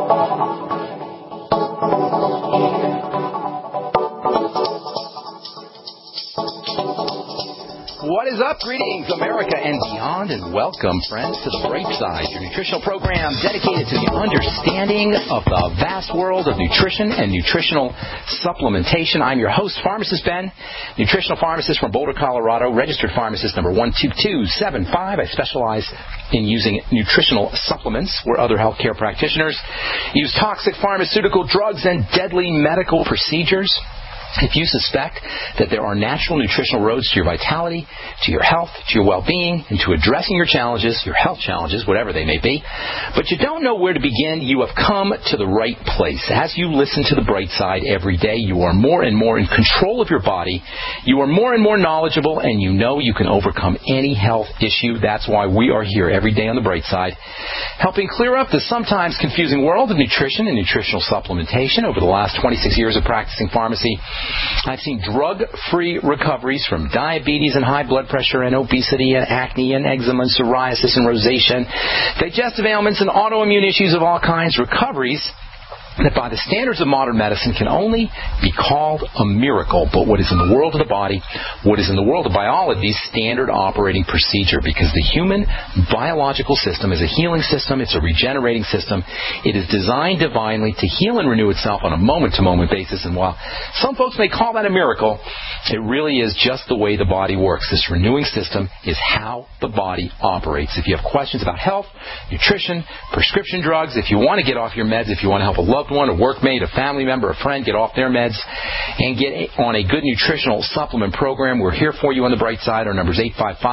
What is up? Greetings, America and beyond, and welcome, friends, to The Bright Side, your nutritional program dedicated to the understanding of the vast world of nutrition and nutritional supplementation. I'm your host, Pharmacist Ben, nutritional pharmacist from Boulder, Colorado, registered pharmacist number 12275. I specialize in using nutritional supplements where other healthcare practitioners use toxic pharmaceutical drugs and deadly medical procedures. If you suspect that there are natural nutritional roads to your vitality, to your health, to your well-being, and to addressing your challenges, your health challenges, whatever they may be, but you don't know where to begin, you have come to the right place. As you listen to The Bright Side every day, you are more and more in control of your body, you are more and more knowledgeable, and you know you can overcome any health issue. That's why we are here every day on The Bright Side, helping clear up the sometimes confusing world of nutrition and nutritional supplementation. Over the last 26 years of practicing pharmacy, I've seen drug-free recoveries from diabetes and high blood pressure and obesity and acne and eczema and psoriasis and rosacea, digestive ailments and autoimmune issues of all kinds, recoveries that by the standards of modern medicine can only be called a miracle. But what is in the world of the body, what is in the world of biology, standard operating procedure, because the human biological system is a healing system, it's a regenerating system. It is designed divinely to heal and renew itself on a moment-to-moment basis. And while some folks may call that a miracle, it really is just the way the body works. This renewing system is how the body operates. If you have questions about health, nutrition, prescription drugs, if you want to get off your meds, if you want to help a loved one, a workmate, a family member, a friend get off their meds and get on a good nutritional supplement program, we're here for you on The Bright Side. Our number is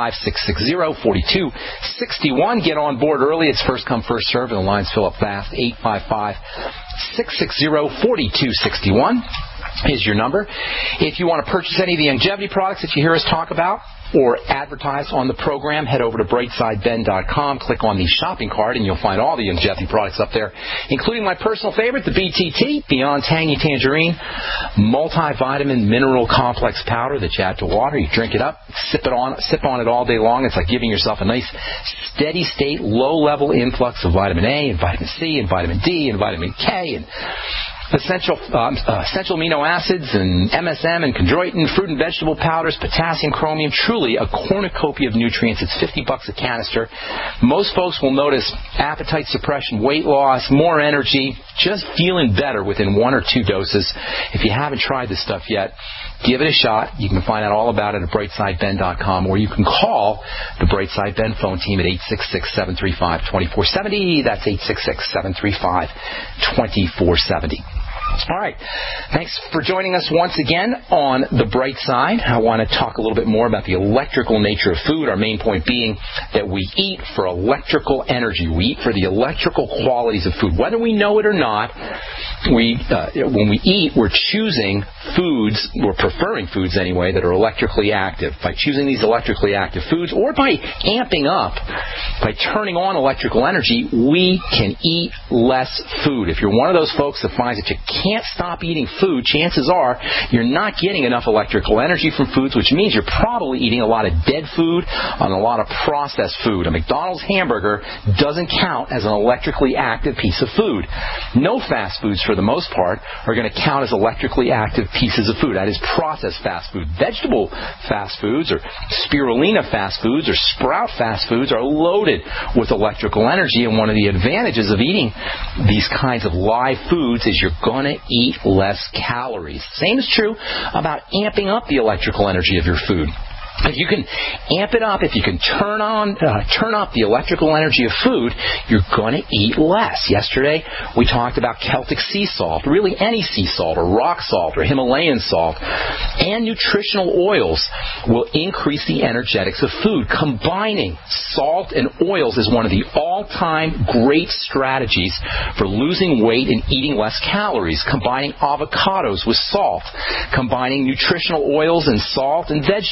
855-660-4261. Get on board early. It's first come, first serve, and the lines fill up fast. 855-660-4261 is your number. If you want to purchase any of the longevity products that you hear us talk about or advertise on the program, head over to brightsideben.com, click on the shopping cart, and you'll find all the longevity products up there, including my personal favorite, the BTT, Beyond Tangy Tangerine, multivitamin mineral complex powder that you add to water. You drink it up, sip on it all day long. It's like giving yourself a nice steady state, low-level influx of vitamin A and vitamin C and vitamin D and vitamin K and essential amino acids and MSM and chondroitin, fruit and vegetable powders, potassium, chromium, truly a cornucopia of nutrients. It's $50 a canister. Most folks will notice appetite suppression, weight loss, more energy, just feeling better within 1 or 2 doses. If you haven't tried this stuff yet, give it a shot. You can find out all about it at brightsideben.com, or you can call the Brightside Ben phone team at 866-735-2470. That's 866-735-2470. All right. Thanks for joining us once again on The Bright Side. I want to talk a little bit more about the electrical nature of food, our main point being that we eat for electrical energy. We eat for the electrical qualities of food. Whether we know it or not, when we eat, we're choosing foods, we're preferring foods anyway, that are electrically active. By choosing these electrically active foods or by amping up, by turning on electrical energy, we can eat less food. If you're one of those folks that finds that you can't stop eating food, chances are you're not getting enough electrical energy from foods, which means you're probably eating a lot of dead food and a lot of processed food. A McDonald's hamburger doesn't count as an electrically active piece of food. No fast foods, for the most part, are going to count as electrically active pieces of food. That is processed fast food. Vegetable fast foods or spirulina fast foods or sprout fast foods are loaded with electrical energy, and one of the advantages of eating these kinds of live foods is you're going to eat less calories. Same is true about amping up the electrical energy of your food. If you can amp it up, if you can turn up the electrical energy of food, you're going to eat less. Yesterday, we talked about Celtic sea salt, really any sea salt or rock salt or Himalayan salt, and nutritional oils will increase the energetics of food. Combining salt and oils is one of the all-time great strategies for losing weight and eating less calories. Combining avocados with salt, combining nutritional oils and salt and vegetables,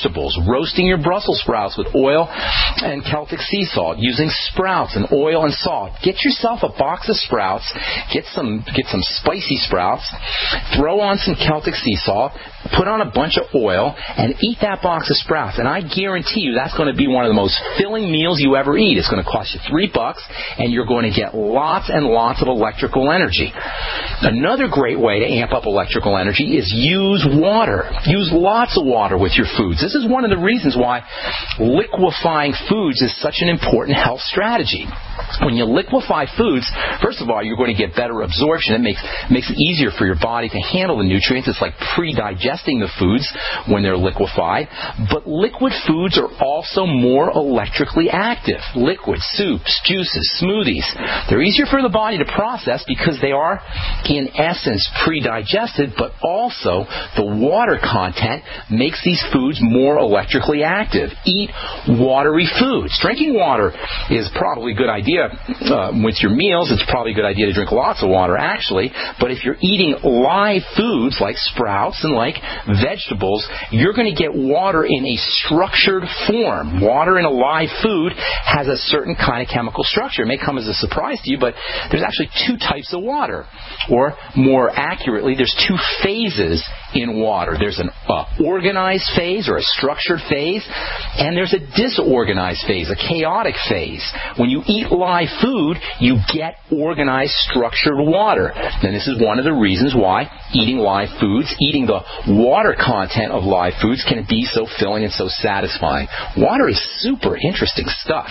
roasting your Brussels sprouts with oil and Celtic sea salt, using sprouts and oil and salt. Get yourself a box of sprouts, get some spicy sprouts, throw on some Celtic sea salt, put on a bunch of oil, and eat that box of sprouts. And I guarantee you that's going to be one of the most filling meals you ever eat. It's going to cost you $3, and you're going to get lots and lots of electrical energy. Another great way to amp up electrical energy is use water. Use lots of water with your foods. This is one of the reasons why liquefying foods is such an important health strategy. When you liquefy foods, first of all, you're going to get better absorption. It makes it easier for your body to handle the nutrients. It's like pre-digesting the foods when they're liquefied. But liquid foods are also more electrically active. Liquids, soups, juices, smoothies. They're easier for the body to process because they are, in essence, pre-digested, but also the water content makes these foods more electrically active. Eat watery foods. Drinking water is probably a good idea with your meals. It's probably a good idea to drink lots of water, actually. But if you're eating live foods like sprouts and like vegetables, you're going to get water in a structured form. Water in a live food has a certain kind of chemical structure. It may come as a surprise to you, but there's actually two types of water. Or more accurately, there's two phases in water. There's an organized phase or a structured phase, and there's a disorganized phase, a chaotic phase. When you eat live food, you get organized, structured water. And this is one of the reasons why eating live foods, eating the water content of live foods can be so filling and so satisfying. Water is super interesting stuff.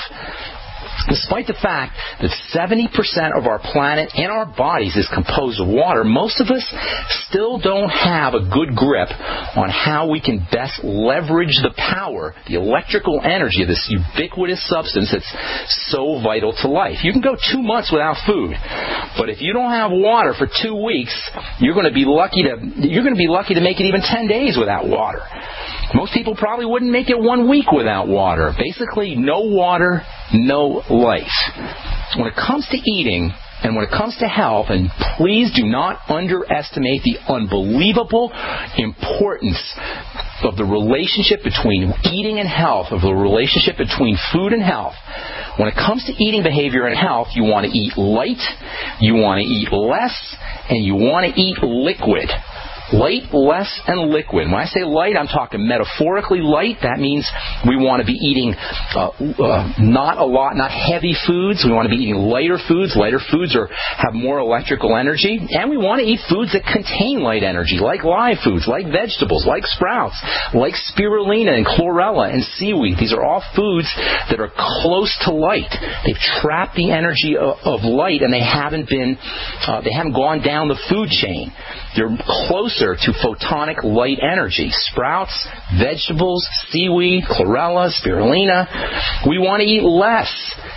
Despite the fact that 70% of our planet and our bodies is composed of water, most of us still don't have a good grip on how we can best leverage the power, the electrical energy of this ubiquitous substance that's so vital to life. You can go 2 months without food, but if you don't have water for 2 weeks, you're going to be lucky to make it even 10 days without water. Most people probably wouldn't make it 1 week without water. Basically, no water, no life. When it comes to eating and when it comes to health, and please do not underestimate the unbelievable importance of the relationship between eating and health, of the relationship between food and health. When it comes to eating behavior and health, you want to eat light, you want to eat less, and you want to eat liquid. Light, less, and liquid. When I say light, I'm talking metaphorically light. That means we want to be eating not heavy foods. We want to be eating lighter foods. Lighter foods have more electrical energy. And we want to eat foods that contain light energy, like live foods, like vegetables, like sprouts, like spirulina and chlorella and seaweed. These are all foods that are close to light. They've trapped the energy of light, and they haven't gone down the food chain. They're closer to photonic light energy. Sprouts, vegetables, seaweed, chlorella, spirulina. We want to eat less.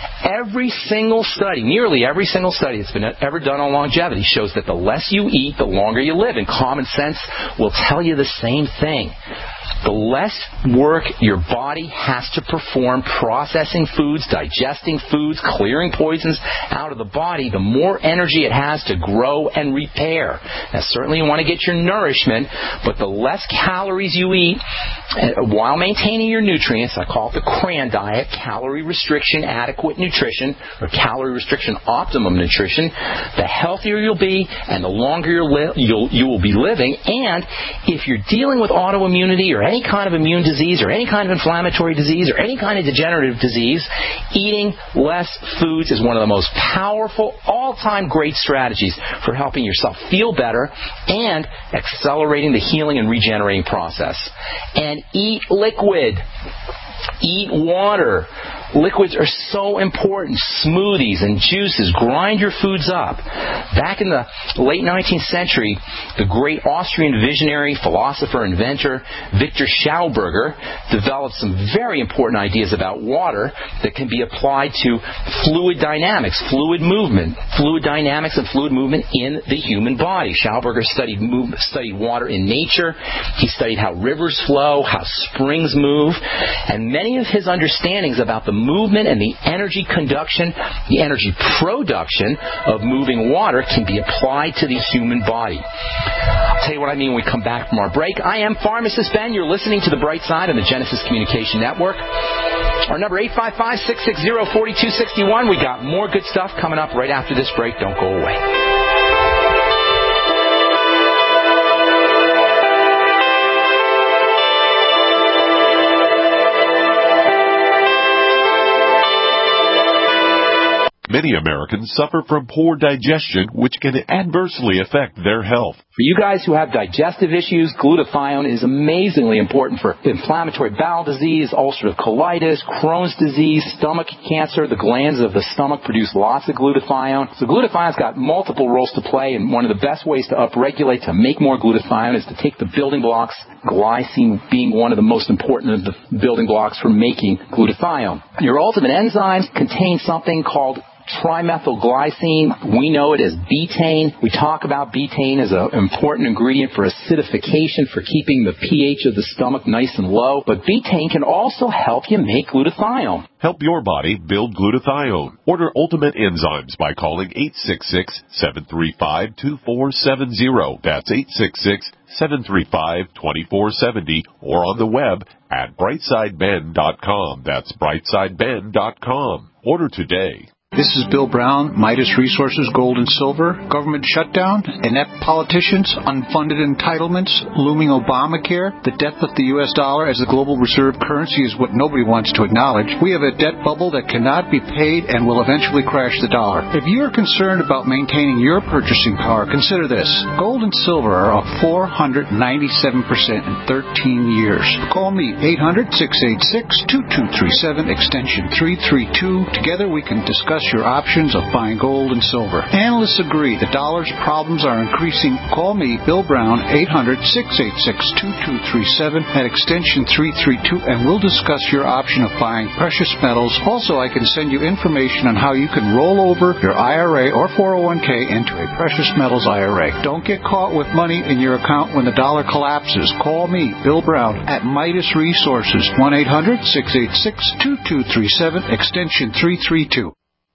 Nearly every single study that's been ever done on longevity shows that the less you eat, the longer you live. And common sense will tell you the same thing. The less work your body has to perform processing foods, digesting foods, clearing poisons out of the body, the more energy it has to grow and repair. Now, certainly you want to get your nourishment, but the less calories you eat while maintaining your nutrients, I call it the CRAN diet, calorie restriction adequate nutrition, or calorie restriction optimum nutrition, the healthier you'll be and the longer you will be living. And if you're dealing with autoimmunity or any kind of immune disease or any kind of inflammatory disease or any kind of degenerative disease, eating less foods is one of the most powerful, all-time great strategies for helping yourself feel better and accelerating the healing and regenerating process. And eat liquid. Eat water. Liquids are so important. Smoothies and juices. Grind your foods up. Back in the late 19th century, the great Austrian visionary, philosopher, inventor, Victor Schauberger developed some very important ideas about water that can be applied to fluid dynamics, fluid movement, fluid dynamics and fluid movement in the human body. Schauberger studied water in nature. He studied how rivers flow, how springs move, and many of his understandings about the movement and the energy conduction, the energy production of moving water can be applied to the human body. I'll tell you what I mean when we come back from our break. I am Pharmacist Ben. You're listening to The Bright Side on the Genesis Communication Network. Our number 855-660-4261. We got more good stuff coming up right after this break. Don't go away. Many Americans suffer from poor digestion, which can adversely affect their health. For you guys who have digestive issues, glutathione is amazingly important for inflammatory bowel disease, ulcerative colitis, Crohn's disease, stomach cancer. The glands of the stomach produce lots of glutathione. So glutathione's got multiple roles to play, and one of the best ways to upregulate, to make more glutathione, is to take the building blocks, glycine being one of the most important of the building blocks for making glutathione. Your ultimate enzymes contain something called trimethylglycine. We know it as betaine. We talk about betaine as an important ingredient for acidification, for keeping the pH of the stomach nice and low. But betaine can also help you make glutathione. Help your body build glutathione. Order Ultimate Enzymes by calling 866-735-2470. That's 866-735-2470, or on the web at brightsideben.com. That's brightsideben.com. Order today. This is Bill Brown, Midas Resources, Gold and Silver. Government shutdown, inept politicians, unfunded entitlements, looming Obamacare, the death of the U.S. dollar as the global reserve currency is what nobody wants to acknowledge. We have a debt bubble that cannot be paid and will eventually crash the dollar. If you are concerned about maintaining your purchasing power, consider this. Gold and silver are up 497% in 13 years. Call me, 800-686-2237, extension 332. Together we can discuss your options of buying gold and silver. Analysts agree the dollar's problems are increasing. Call me, Bill Brown, 800-686-2237 at extension 332, and we'll discuss your option of buying precious metals. Also, I can send you information on how you can roll over your IRA or 401k into a precious metals IRA. Don't get caught with money in your account when the dollar collapses. Call me, Bill Brown, at Midas Resources, 1-800-686-2237, extension 332.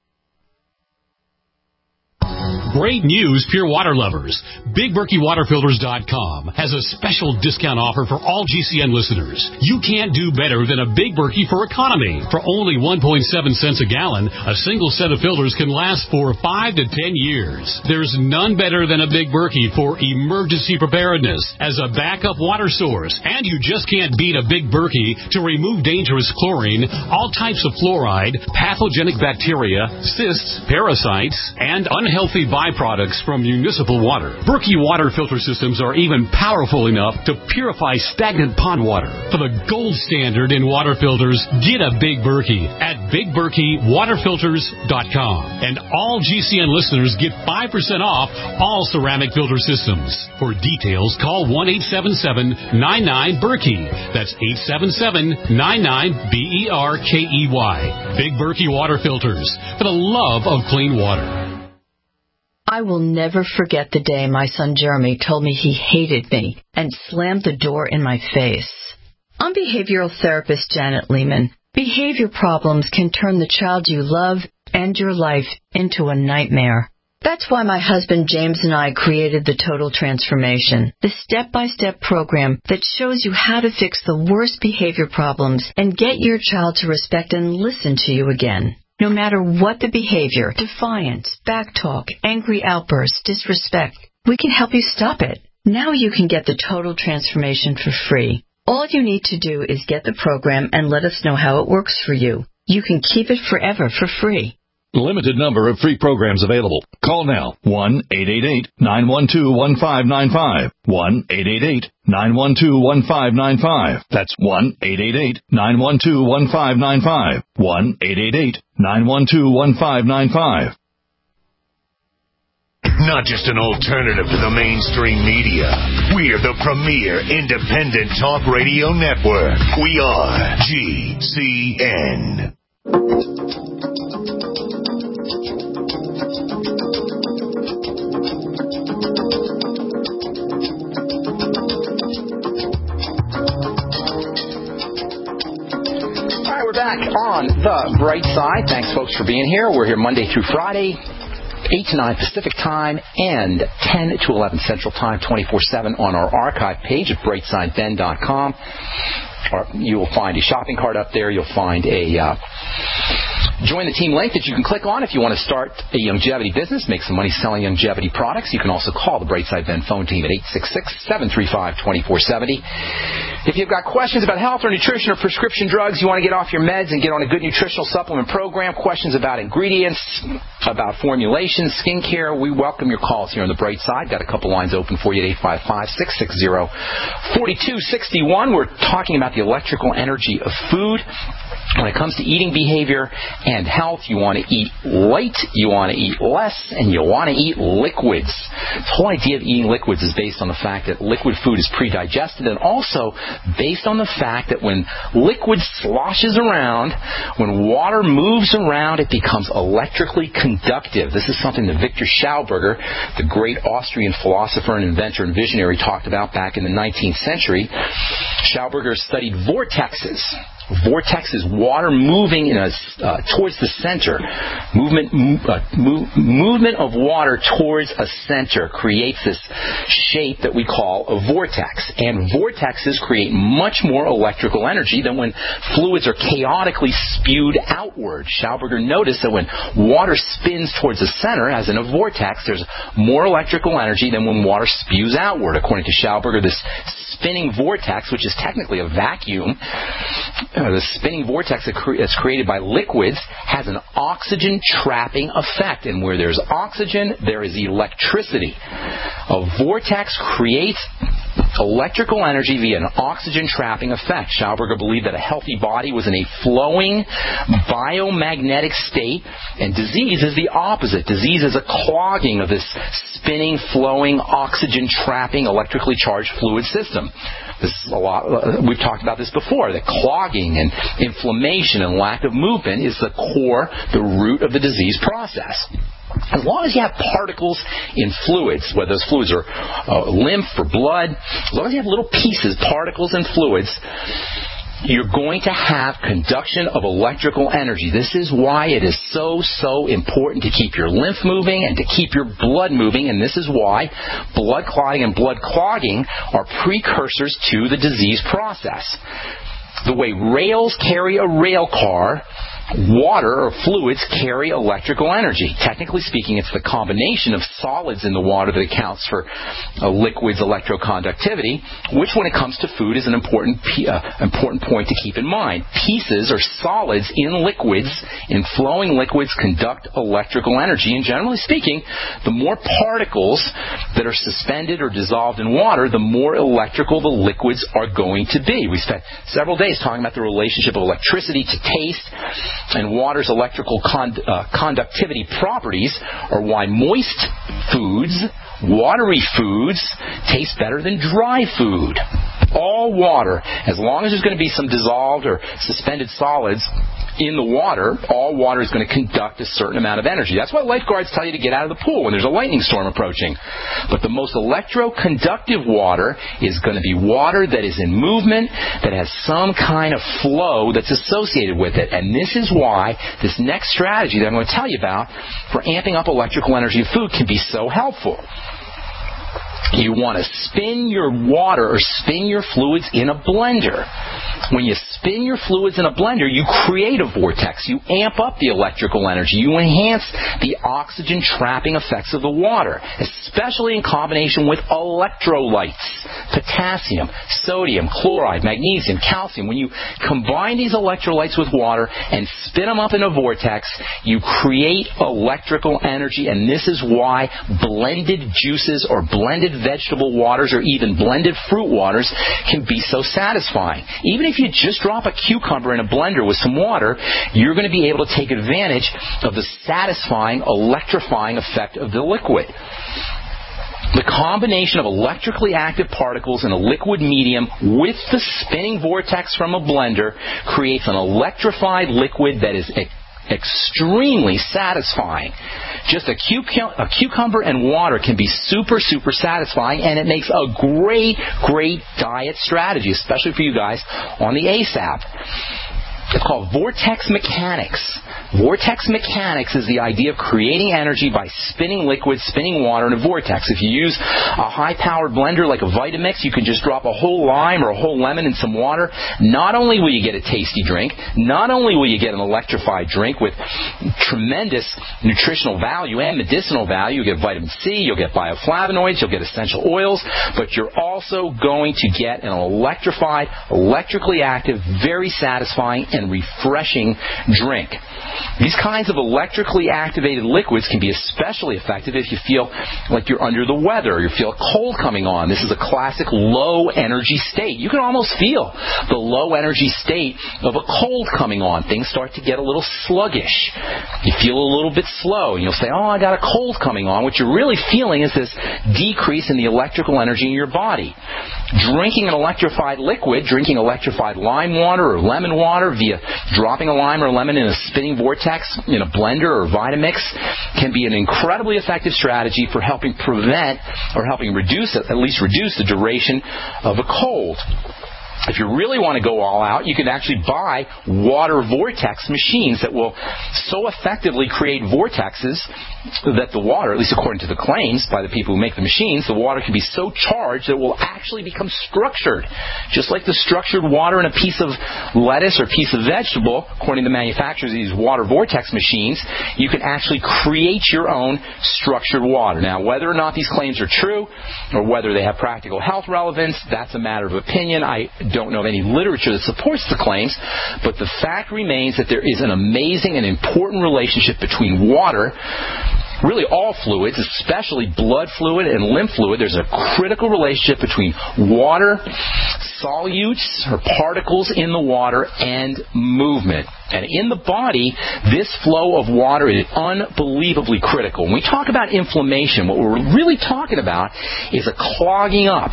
Great news, pure water lovers. BigBerkeyWaterFilters.com has a special discount offer for all GCN listeners. You can't do better than a Big Berkey for economy. For only 1.7 cents a gallon, a single set of filters can last for 5 to 10 years. There's none better than a Big Berkey for emergency preparedness as a backup water source. And you just can't beat a Big Berkey to remove dangerous chlorine, all types of fluoride, pathogenic bacteria, cysts, parasites, and unhealthy byproducts from municipal water. Berkey water filter systems are even powerful enough to purify stagnant pond water. For the gold standard in water filters, get a Big Berkey at BigBerkeyWaterFilters.com. And all GCN listeners get 5% off all ceramic filter systems. For details, call 1-877-99-BERKEY. That's 877-99-BERKEY. Big Berkey Water Filters, for the love of clean water. I will never forget the day my son Jeremy told me he hated me and slammed the door in my face. I'm behavioral therapist Janet Lehman. Behavior problems can turn the child you love and your life into a nightmare. That's why my husband James and I created the Total Transformation, the step-by-step program that shows you how to fix the worst behavior problems and get your child to respect and listen to you again. No matter what the behavior, defiance, backtalk, angry outbursts, disrespect, we can help you stop it. Now you can get the Total Transformation for free. All you need to do is get the program and let us know how it works for you. You can keep it forever for free. Limited number of free programs available. Call now. 1-888-912-1595. 1-888-912-1595. That's 1-888-912-1595. 1-888-912-1595. Not just an alternative to the mainstream media. We're the premier independent talk radio network. We are GCN. We're back on The Bright Side. Thanks, folks, for being here. We're here Monday through Friday, 8 to 9 Pacific Time and 10 to 11 Central Time, 24/7 on our archive page at brightsideben.com. You will find a shopping cart up there. You'll find a join the team link that you can click on if you want to start a longevity business, make some money selling longevity products. You can also call the Brightside Ben phone team at 866-735-2470. If you've got questions about health or nutrition or prescription drugs, you want to get off your meds and get on a good nutritional supplement program, questions about ingredients, about formulations, skincare, we welcome your calls here on the Bright Side. Got a couple lines open for you at 855-660-4261. We're talking about the electrical energy of food. When it comes to eating behavior and health, you want to eat light, you want to eat less, and you want to eat liquids. The whole idea of eating liquids is based on the fact that liquid food is pre-digested, and also based on the fact that when liquid sloshes around, when water moves around, it becomes electrically conductive. This is something that Victor Schauberger, the great Austrian philosopher and inventor and visionary, talked about back in the 19th century. Schauberger studied vortexes. Vortex is water moving towards the center. Movement of water towards a center creates this shape that we call a vortex. And vortexes create much more electrical energy than when fluids are chaotically spewed outward. Schauberger noticed that when water spins towards the center, as in a vortex, there's more electrical energy than when water spews outward. According to Schauberger, this spinning vortex, which is technically a vacuum, the spinning vortex that's created by liquids has an oxygen-trapping effect. And where there's oxygen, there is electricity. A vortex creates electrical energy via an oxygen-trapping effect. Schauberger believed that a healthy body was in a flowing biomagnetic state, and disease is the opposite. Disease is a clogging of this spinning, flowing, oxygen-trapping, electrically charged fluid system. This is we've talked about this before. The clogging and inflammation and lack of movement is the core, the root of the disease process. As long as you have particles in fluids, whether those fluids are lymph or blood, as long as you have little pieces, particles and fluids, you're going to have conduction of electrical energy. This is why it is so important to keep your lymph moving and to keep your blood moving, and this is why blood clotting and blood clogging are precursors to the disease process. The way rails carry a rail car, water or fluids carry electrical energy. Technically speaking, it's the combination of solids in the water that accounts for a liquid's electroconductivity, which when it comes to food is an important point to keep in mind. Pieces or solids in liquids, in flowing liquids, conduct electrical energy. And generally speaking, the more particles that are suspended or dissolved in water, the more electrical the liquids are going to be. We spent several days talking about the relationship of electricity to taste, and water's electrical conductivity properties are why moist foods, watery foods, taste better than dry food. All water, as long as there's going to be some dissolved or suspended solids in the water, all water is going to conduct a certain amount of energy. That's why lifeguards tell you to get out of the pool when there's a lightning storm approaching. But the most electroconductive water is going to be water that is in movement, that has some kind of flow that's associated with it. And this is why this next strategy that I'm going to tell you about for amping up electrical energy of food can be so helpful. You want to spin your water or spin your fluids in a blender. When you spin your fluids in a blender, you create a vortex. You amp up the electrical energy. You enhance the oxygen-trapping effects of the water, especially in combination with electrolytes, potassium, sodium, chloride, magnesium, calcium. When you combine these electrolytes with water and spin them up in a vortex, you create electrical energy, and this is why blended juices or blended vegetable waters or even blended fruit waters can be so satisfying. Even if you just drop a cucumber in a blender with some water, you're going to be able to take advantage of the satisfying, electrifying effect of the liquid. The combination of electrically active particles in a liquid medium with the spinning vortex from a blender creates an electrified liquid that is extremely satisfying. Just a cucumber and water can be super satisfying, and it makes a great diet strategy, especially for you guys on the ASAP. It's called vortex mechanics. Vortex mechanics is the idea of creating energy by spinning liquids, spinning water in a vortex. If you use a high-powered blender like a Vitamix, you can just drop a whole lime or a whole lemon in some water. Not only will you get a tasty drink, not only will you get an electrified drink with tremendous nutritional value and medicinal value, you'll get vitamin C, you'll get bioflavonoids, you'll get essential oils, but you're also going to get an electrified, electrically active, very satisfying and refreshing drink. These kinds of electrically activated liquids can be especially effective if you feel like you're under the weather or you feel a cold coming on. This is a classic low energy state. You can almost feel the low energy state of a cold coming on. Things start to get a little sluggish. You feel a little bit slow. You'll say, oh, I got a cold coming on. What you're really feeling is this decrease in the electrical energy in your body. Drinking an electrified liquid, drinking electrified lime water or lemon water via dropping a lime or lemon in a spinning vortex in a blender or Vitamix can be an incredibly effective strategy for helping prevent or helping reduce, at least reduce the duration of a cold. If you really want to go all out, you can actually buy water vortex machines that will so effectively create vortexes that the water, at least according to the claims by the people who make the machines, the water can be so charged that it will actually become structured. Just like the structured water in a piece of lettuce or piece of vegetable, according to the manufacturers of these water vortex machines, you can actually create your own structured water. Now, whether or not these claims are true or whether they have practical health relevance, that's a matter of opinion. I don't know of any literature that supports the claims, but the fact remains that there is an amazing and important relationship between water, really all fluids, especially blood fluid and lymph fluid. There's a critical relationship between water, solutes or particles in the water, and movement. And in the body, this flow of water is unbelievably critical. When we talk about inflammation, what we're really talking about is a clogging up,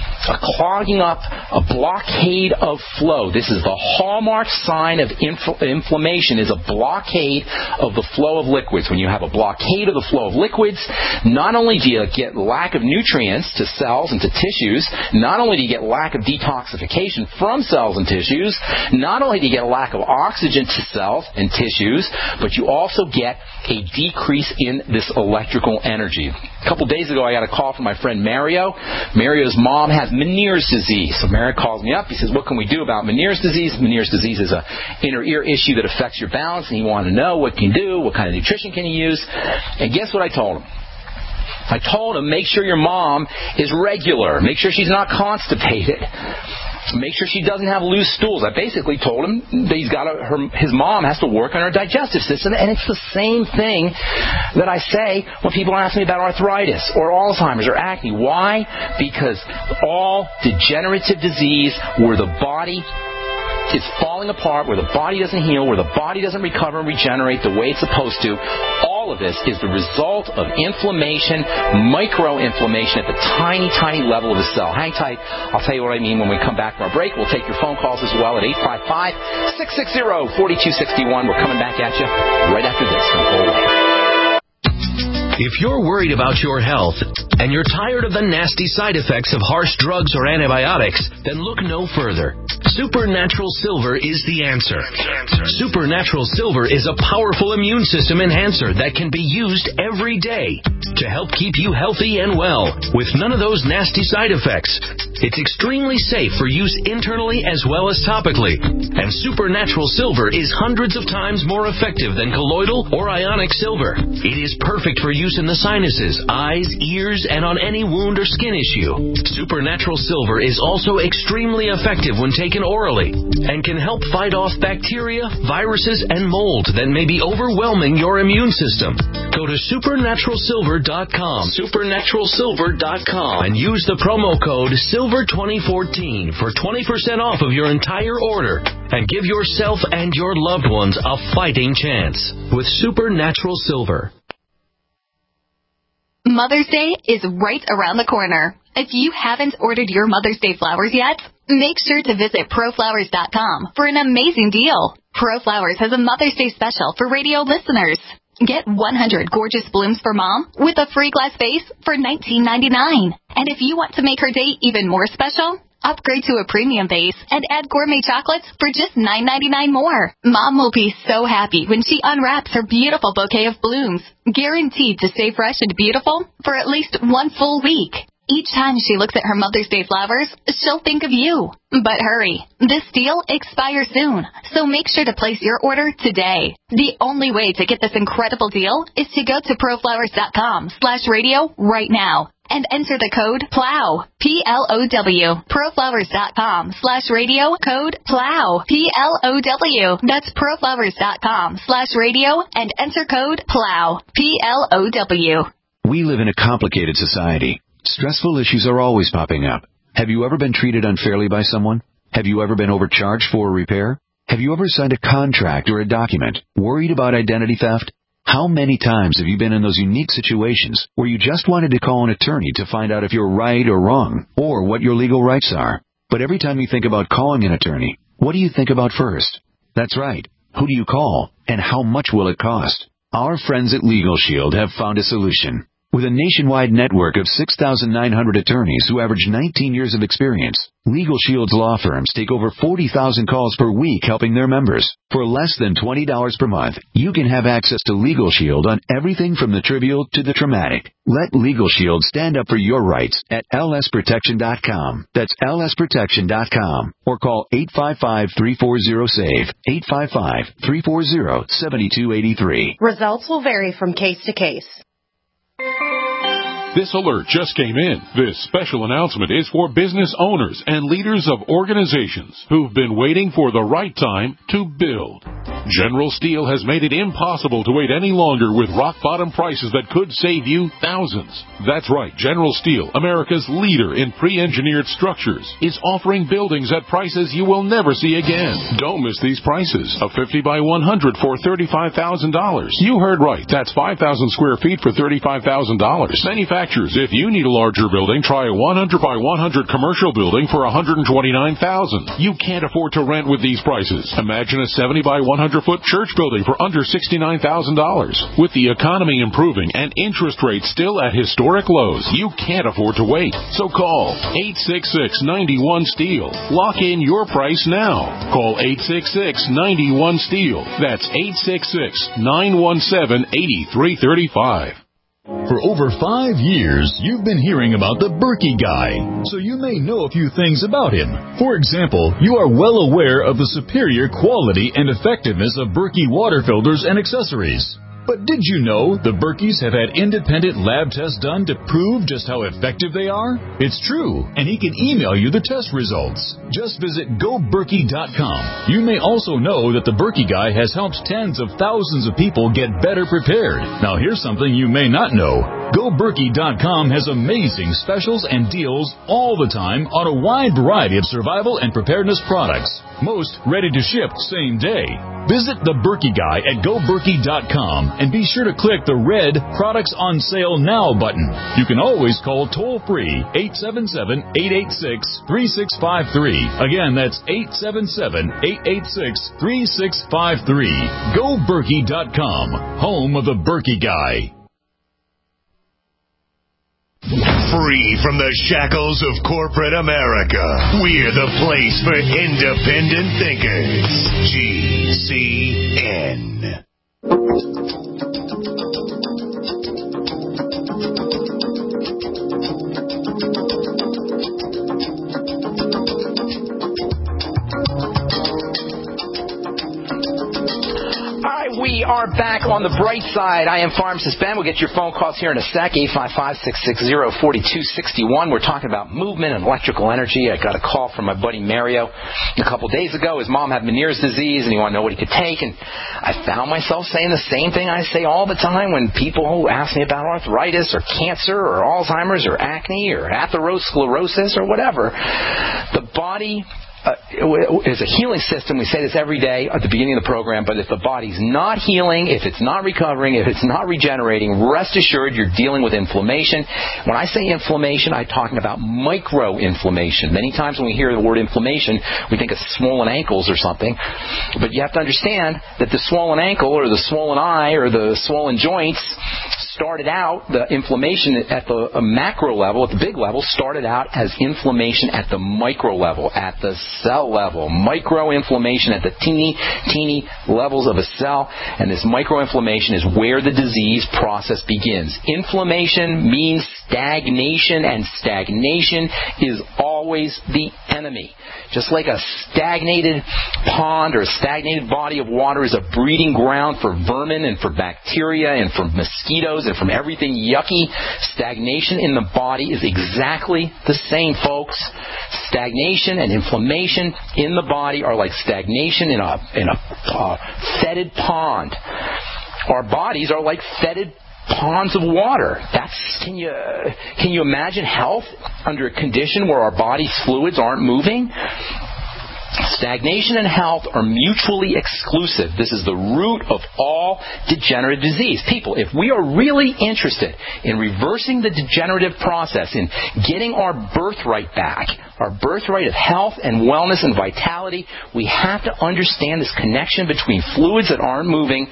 a blockade of flow. This is the hallmark sign of inflammation, is a blockade of the flow of liquids. When you have a blockade of the flow of liquids, not only do you get lack of nutrients to cells and to tissues, not only do you get lack of detoxification from cells and tissues, not only do you get a lack of oxygen to cells and tissues, but you also get a decrease in this electrical energy. A couple days ago, I got a call from my friend Mario. Mario's mom has Meniere's disease. So Mario calls me up. He says, what can we do about Meniere's disease? Meniere's disease is an inner ear issue that affects your balance, and he wanted to know what can you do, what kind of nutrition can you use. And guess what I told him? I told him, make sure your mom is regular. Make sure she's not constipated. Make sure she doesn't have loose stools. I basically told him that his mom has to work on her digestive system, and it's the same thing that I say when people ask me about arthritis or Alzheimer's or acne. Why? Because all degenerative disease where the body is falling apart, where the body doesn't heal, where the body doesn't recover and regenerate the way it's supposed to, all of this is the result of inflammation, micro-inflammation at the tiny, tiny level of the cell. Hang tight. I'll tell you what I mean when we come back from our break. We'll take your phone calls as well at 855-660-4261. We're coming back at you right after this. Don't go away. If you're worried about your health and you're tired of the nasty side effects of harsh drugs or antibiotics, then look no further. Supernatural Silver is the answer. Supernatural Silver is a powerful immune system enhancer that can be used every day to help keep you healthy and well with none of those nasty side effects. It's extremely safe for use internally as well as topically. And Supernatural Silver is hundreds of times more effective than colloidal or ionic silver. It is perfect for use in the sinuses, eyes, ears, and on any wound or skin issue. Supernatural Silver is also extremely effective when taken orally and can help fight off bacteria, viruses, and mold that may be overwhelming your immune system. Go to supernaturalsilver.com, supernaturalsilver.com, and use the promo code SILVER2014 for 20% off of your entire order and give yourself and your loved ones a fighting chance with Supernatural Silver. Mother's Day is right around the corner. If you haven't ordered your Mother's Day flowers yet, make sure to visit ProFlowers.com for an amazing deal. ProFlowers has a Mother's Day special for radio listeners. Get 100 gorgeous blooms for Mom with a free glass vase for $19.99. And if you want to make her day even more special, Upgrade to a premium base and add gourmet chocolates for just $9.99 more. Mom will be so happy when she unwraps her beautiful bouquet of blooms, guaranteed to stay fresh and beautiful for at least one full week. Each time she looks at her Mother's Day flowers, she'll think of you. But hurry, this deal expires soon, so make sure to place your order today. The only way to get this incredible deal is to go to proflowers.com/radio right now and enter the code PLOW, P-L-O-W, proflowers.com/radio, code PLOW, P-L-O-W. That's proflowers.com/radio and enter code PLOW, P-L-O-W. We live in a complicated society. Stressful issues are always popping up. Have you ever been treated unfairly by someone? Have you ever been overcharged for a repair? Have you ever signed a contract or a document worried about identity theft? How many times have you been in those unique situations where you just wanted to call an attorney to find out if you're right or wrong, or what your legal rights are? But every time you think about calling an attorney, what do you think about first? That's right. Who do you call, and how much will it cost? Our friends at Legal Shield have found a solution. With a nationwide network of 6,900 attorneys who average 19 years of experience, Legal Shield's law firms take over 40,000 calls per week helping their members. For less than $20 per month, you can have access to Legal Shield on everything from the trivial to the traumatic. Let Legal Shield stand up for your rights at lsprotection.com. That's lsprotection.com. Or call 855-340-SAVE, 855-340-7283. Results will vary from case to case. This alert just came in. This special announcement is for business owners and leaders of organizations who've been waiting for the right time to build. General Steel has made it impossible to wait any longer with rock-bottom prices that could save you thousands. That's right, General Steel, America's leader in pre-engineered structures, is offering buildings at prices you will never see again. Don't miss these prices. A 50 by 100 for $35,000. You heard right. That's 5,000 square feet for $35,000. Manufacturers, if you need a larger building, try a 100 by 100 commercial building for $129,000. You can't afford to rent with these prices. Imagine a 70 by 100-foot church building for under $69,000. With the economy improving and interest rates still at historic lows, you can't afford to wait. So call 866-91-STEEL. Lock in your price now. Call 866-91-STEEL. That's 866-917-8335. For over 5 years, you've been hearing about the Berkey Guy, so you may know a few things about him. For example, you are well aware of the superior quality and effectiveness of Berkey water filters and accessories. But did you know the Berkeys have had independent lab tests done to prove just how effective they are? It's true, and he can email you the test results. Just visit GoBerkey.com. You may also know that the Berkey Guy has helped tens of thousands of people get better prepared. Now here's something you may not know. GoBerkey.com has amazing specials and deals all the time on a wide variety of survival and preparedness products. Most ready to ship same day. Visit the Berkey Guy at GoBerkey.com and be sure to click the red Products on Sale Now button. You can always call toll-free 877-886-3653. Again, that's 877-886-3653. GoBerkey.com, home of the Berkey Guy. Free from the shackles of corporate America, we're the place for independent thinkers. GCN. We are back on the bright side. I am Pharmacist Ben. We'll get your phone calls here in a sec, 855-660-4261. We're talking about movement and electrical energy. I got a call from my buddy Mario a couple days ago. His mom had Meniere's disease, and he wanted to know what he could take. And I found myself saying the same thing I say all the time when people ask me about arthritis or cancer or Alzheimer's or acne or atherosclerosis or whatever. The body is a healing system. We say this every day at the beginning of the program, but if the body's not healing, if it's not recovering, if it's not regenerating, rest assured you're dealing with inflammation. When I say inflammation, I'm talking about micro-inflammation. Many times when we hear the word inflammation, we think of swollen ankles or something. But you have to understand that the swollen ankle or the swollen eye or the swollen joints started out, the inflammation at the macro level, at the big level, started out as inflammation at the micro level, at the cell level. Micro-inflammation at the teeny levels of a cell. And this micro-inflammation is where the disease process begins. Inflammation means stagnation, and stagnation is always the enemy. Just like a stagnated pond or a stagnated body of water is a breeding ground for vermin and for bacteria and for mosquitoes and from everything yucky, stagnation in the body is exactly the same, folks. Stagnation and inflammation in the body are like stagnation in a fetid pond. Our bodies are like fetid ponds of water. Can you imagine health under a condition where our body's fluids aren't moving? Stagnation and health are mutually exclusive. This is the root of all degenerative disease. People, if we are really interested in reversing the degenerative process, in getting our birthright back, our birthright of health and wellness and vitality, we have to understand this connection between fluids that aren't moving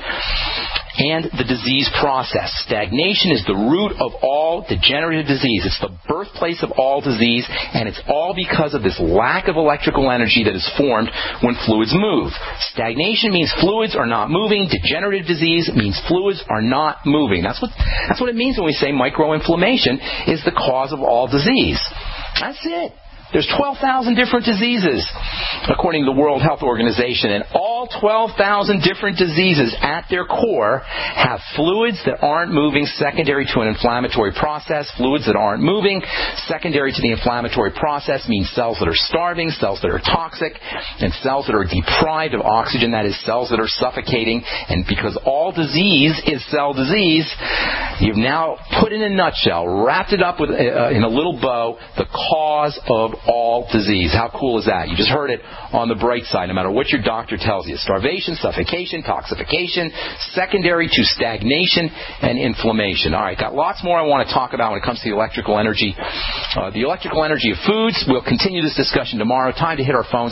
and the disease process. Stagnation is the root of all degenerative disease. It's the birthplace of all disease, and it's all because of this lack of electrical energy that is formed when fluids move. Stagnation means fluids are not moving. Degenerative disease means fluids are not moving. That's what it means when we say microinflammation is the cause of all disease. That's it. There's 12,000 different diseases, according to the World Health Organization, and all 12,000 different diseases at their core have fluids that aren't moving secondary to an inflammatory process. Fluids that aren't moving secondary to the inflammatory process means cells that are starving, cells that are toxic, and cells that are deprived of oxygen, that is, cells that are suffocating. And because all disease is cell disease, you've now put in a nutshell, wrapped it up with in a little bow, the cause of all disease. How cool is that? You just heard it on the bright side, no matter what your doctor tells you. Starvation, suffocation, toxification, secondary to stagnation and inflammation. All right, got lots more I want to talk about when it comes to the electrical energy. The electrical energy of foods. We'll continue this discussion tomorrow. Time to hit our phones.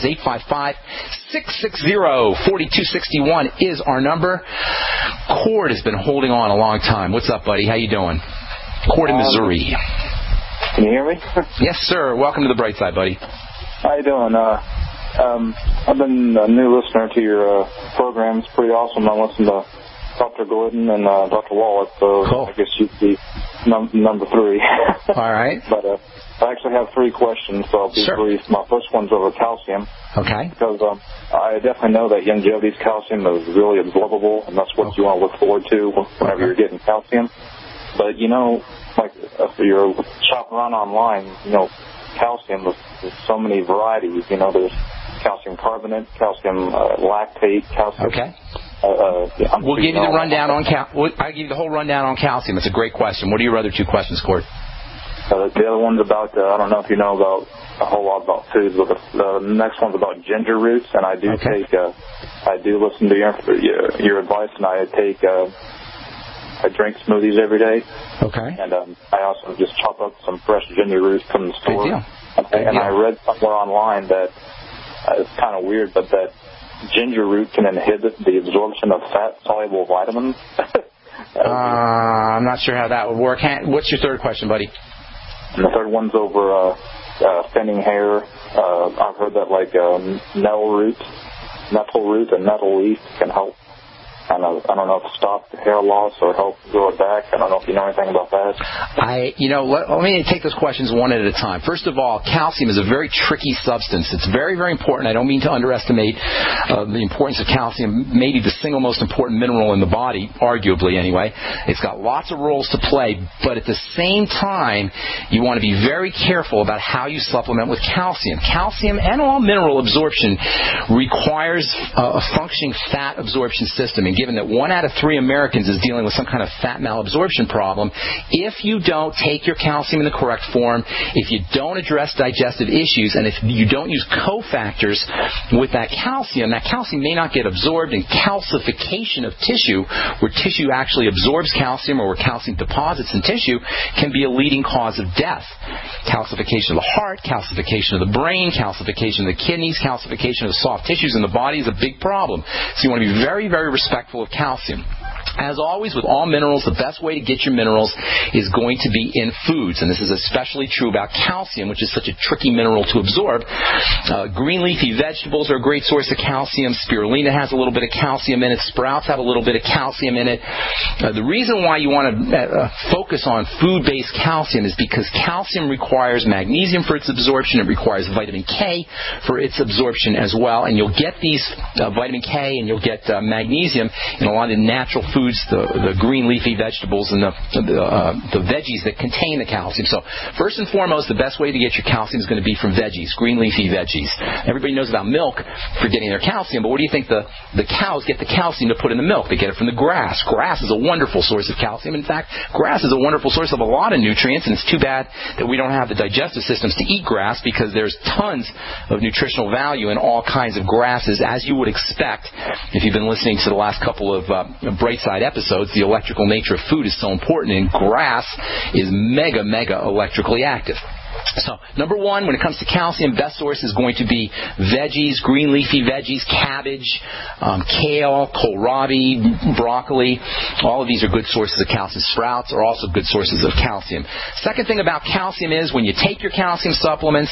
855-660-4261 is our number. Cord has been holding on a long time. What's up, buddy? How you doing? Cord in Missouri. Can you hear me? Yes, sir. Welcome to the bright side, buddy. How you doing? I've been a new listener to your program. It's pretty awesome. I listen to Dr. Glidden and Dr. Wallet, so cool. I guess you'd be number 3. All right. But I actually have 3 questions, so I'll be brief. My first one's over calcium. Okay. Because I definitely know that Youngevity's calcium is really absorbable, and that's what you want to look forward to whenever you're getting calcium. But, like if you're shopping around online, calcium, there's so many varieties. There's calcium carbonate, calcium lactate, calcium. Okay. We'll give you the rundown on I'll give you the whole rundown on calcium. It's a great question. What are your other 2 questions, Cord? The other one's about, I don't know if you know about a whole lot about foods, but the next one's about ginger roots, and I do I do listen to your advice, and I drink smoothies every day. Okay. And I also just chop up some fresh ginger roots from the store. Good deal. And I read somewhere online that it's kind of weird, but that ginger root can inhibit the absorption of fat-soluble vitamins. I'm not sure how that would work. What's your third question, buddy? And the third one's over thinning hair. I've heard that nettle root and nettle leaf can help. I don't know if it stops hair loss or help grow it back. I don't know if you know anything about that. Let me take those questions one at a time. First of all, calcium is a very tricky substance. It's very, very important. I don't mean to underestimate the importance of calcium, maybe the single most important mineral in the body, arguably anyway. It's got lots of roles to play, but at the same time, you want to be very careful about how you supplement with calcium. Calcium and all mineral absorption requires a functioning fat absorption system. And given that 1 out of 3 Americans is dealing with some kind of fat malabsorption problem, if you don't take your calcium in the correct form, if you don't address digestive issues, and if you don't use cofactors with that calcium may not get absorbed, and calcification of tissue, where tissue actually absorbs calcium or where calcium deposits in tissue, can be a leading cause of death. Calcification of the heart, calcification of the brain, calcification of the kidneys, calcification of the soft tissues in the body is a big problem. So you want to be very, very respectful of calcium. As always, with all minerals, the best way to get your minerals is going to be in foods, and this is especially true about calcium, which is such a tricky mineral to absorb. Green leafy vegetables are a great source of calcium. Spirulina has a little bit of calcium in it. Sprouts have a little bit of calcium in it. The reason why you want to focus on food-based calcium is because calcium requires magnesium for its absorption. It requires vitamin K for its absorption as well, and you'll get these vitamin K and you'll get magnesium in a lot of natural foods, the green leafy vegetables and the veggies that contain the calcium. So first and foremost, the best way to get your calcium is going to be from veggies, green leafy veggies. Everybody knows about milk for getting their calcium, but what do you think the cows get the calcium to put in the milk? They get it from the grass. Grass is a wonderful source of calcium. In fact, grass is a wonderful source of a lot of nutrients, and it's too bad that we don't have the digestive systems to eat grass, because there's tons of nutritional value in all kinds of grasses, as you would expect if you've been listening to the last couple of Brightside episodes. The electrical nature of food is so important, and grass is mega electrically active. So, number one, when it comes to calcium, best source is going to be veggies, green leafy veggies, cabbage, kale, kohlrabi, broccoli. All of these are good sources of calcium. Sprouts are also good sources of calcium. Second thing about calcium is when you take your calcium supplements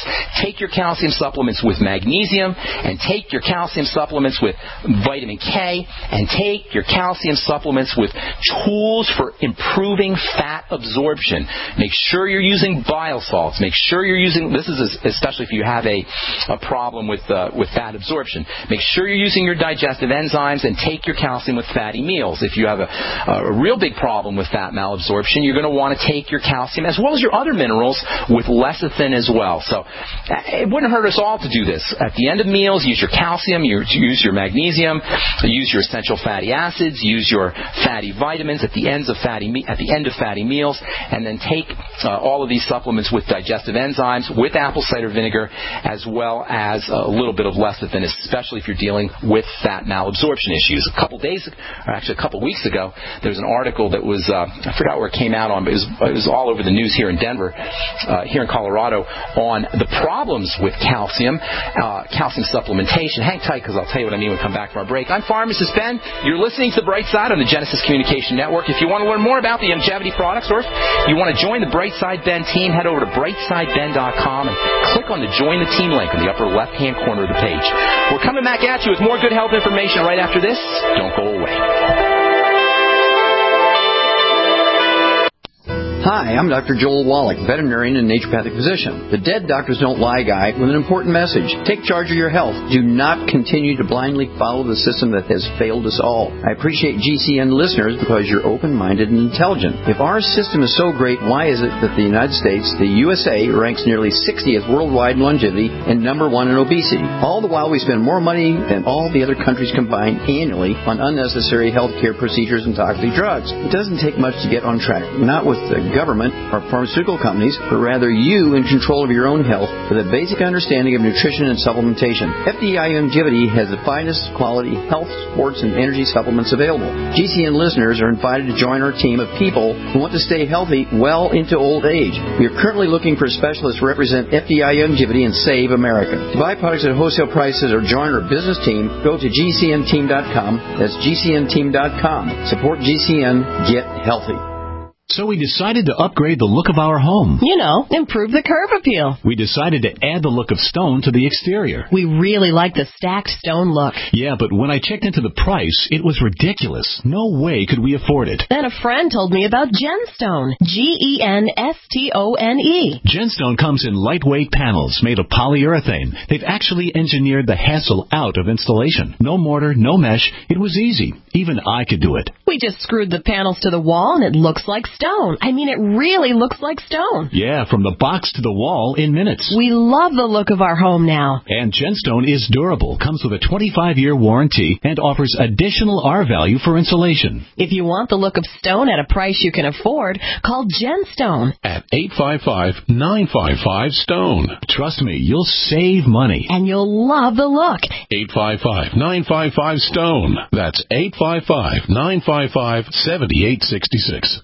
with magnesium, and take your calcium supplements with vitamin K, and take your calcium supplements with tools for improving fat absorption. Make sure you're using bile salts. Make sure you're using, this is especially if you have a problem with fat absorption. Make sure you're using your digestive enzymes, and take your calcium with fatty meals. If you have a real big problem with fat malabsorption, you're going to want to take your calcium as well as your other minerals with lecithin as well. So it wouldn't hurt us all to do this. At the end of meals, use your calcium, use your magnesium, use your essential fatty acids, use your fatty vitamins at the end of fatty meals, and then take all of these supplements with digestive enzymes, with apple cider vinegar, as well as a little bit of lecithin, especially if you're dealing with fat malabsorption issues. A couple weeks ago, there was an article that was, I forgot where it came out on, but it was all over the news here in Denver, here in Colorado, on the problems with calcium supplementation. Hang tight, because I'll tell you what I mean when we come back from our break. I'm Pharmacist Ben. You're listening to The Bright Side on the Genesis Communication Network. If you want to learn more about the longevity products, or if you want to join the Brightside Ben team, head over to brightsideben.com and click on the Join the Team link in the upper left-hand corner of the page. We're coming back at you with more good health information right after this. Don't go away. Hi, I'm Dr. Joel Wallach, veterinarian and naturopathic physician. The Dead Doctors Don't Lie guy with an important message. Take charge of your health. Do not continue to blindly follow the system that has failed us all. I appreciate GCN listeners because you're open-minded and intelligent. If our system is so great, why is it that the United States, the USA, ranks nearly 60th worldwide in longevity and number 1 in obesity? All the while we spend more money than all the other countries combined annually on unnecessary healthcare procedures and toxic drugs. It doesn't take much to get on track. Not with the government or pharmaceutical companies, but rather you in control of your own health with a basic understanding of nutrition and supplementation. FDI Longevity has the finest quality health, sports, and energy supplements available. GCN listeners are invited to join our team of people who want to stay healthy well into old age. We are currently looking for specialists to represent FDI Longevity and Save America. To buy products at wholesale prices or join our business team, go to GCNteam.com. That's GCNteam.com. Support GCN. Get healthy. So we decided to upgrade the look of our home. You know, improve the curb appeal. We decided to add the look of stone to the exterior. We really like the stacked stone look. Yeah, but when I checked into the price, it was ridiculous. No way could we afford it. Then a friend told me about Genstone. Genstone. Genstone comes in lightweight panels made of polyurethane. They've actually engineered the hassle out of installation. No mortar, no mesh. It was easy. Even I could do it. We just screwed the panels to the wall and it looks like stone. I mean, it really looks like stone. Yeah, from the box to the wall in minutes. We love the look of our home now. And Gemstone is durable, comes with a 25-year warranty, and offers additional R-value for insulation. If you want the look of stone at a price you can afford, call Gemstone at 855-955-STONE. Trust me, you'll save money. And you'll love the look. 855-955-STONE. That's 855-955-7866.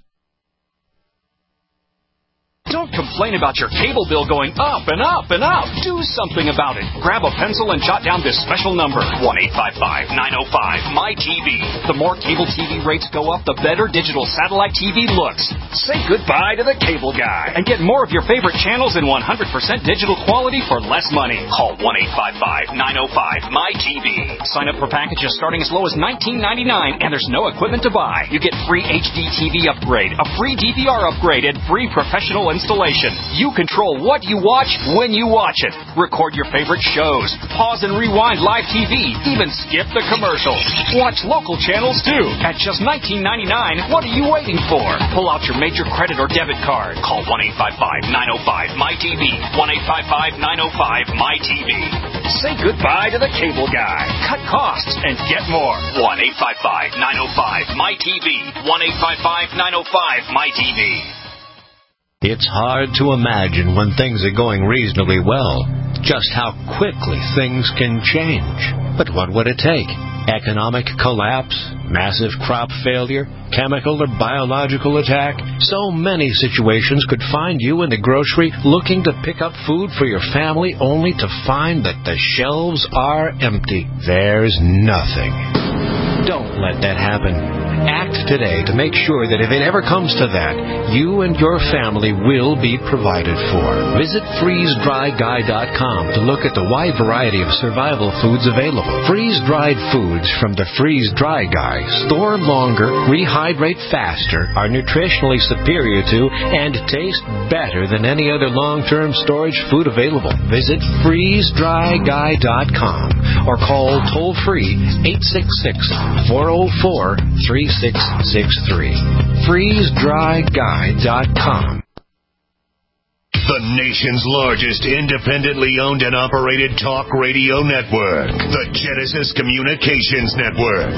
Don't complain about your cable bill going up and up and up. Do something about it. Grab a pencil and jot down this special number, 1-855-905-MY-TV. The more cable TV rates go up, the better digital satellite TV looks. Say goodbye to the cable guy and get more of your favorite channels in 100% digital quality for less money. Call 1-855-905-MY-TV. Sign up for packages starting as low as $19.99, and there's no equipment to buy. You get free HD TV upgrade, a free DVR upgrade, and free professional installation. You control what you watch when you watch it. Record your favorite shows. Pause and rewind live TV. Even skip the commercials. Watch local channels too. At just $19.99, what are you waiting for? Pull out your major credit or debit card. Call 1-855-905-MY-TV. 1-855-905-MY-TV. Say goodbye to the cable guy. Cut costs and get more. 1-855-905-MY-TV. 1-855-905-MY-TV. It's hard to imagine when things are going reasonably well, just how quickly things can change. But what would it take? Economic collapse? Massive crop failure? Chemical or biological attack? So many situations could find you in the grocery looking to pick up food for your family only to find that the shelves are empty. There's nothing. Don't let that happen. Act today to make sure that if it ever comes to that, you and your family will be provided for. Visit freezedryguy.com to look at the wide variety of survival foods available. Freeze-dried foods from the Freeze Dry Guy store longer, rehydrate faster, are nutritionally superior to, and taste better than any other long-term storage food available. Visit freezedryguy.com or call toll-free 866-404-3663. FreezeDryGuy.com. The nation's largest independently owned and operated talk radio network. The Genesis Communications Network.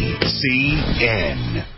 GCN.